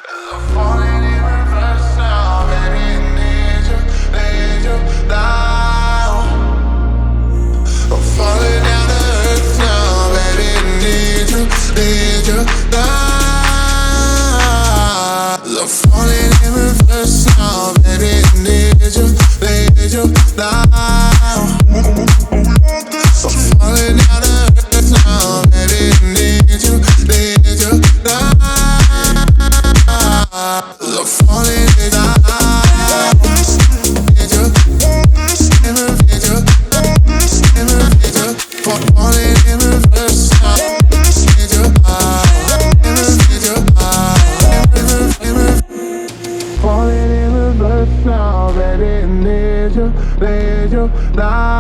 Falling in reverse now, baby, need you now. I'm falling down to earth now, baby, need you now. I'm falling in reverse now, baby, need you now. I'm falling down to earth now, baby, need you now. I'm falling down. Falling in reverse now. Falling in reverse now, baby, need you now.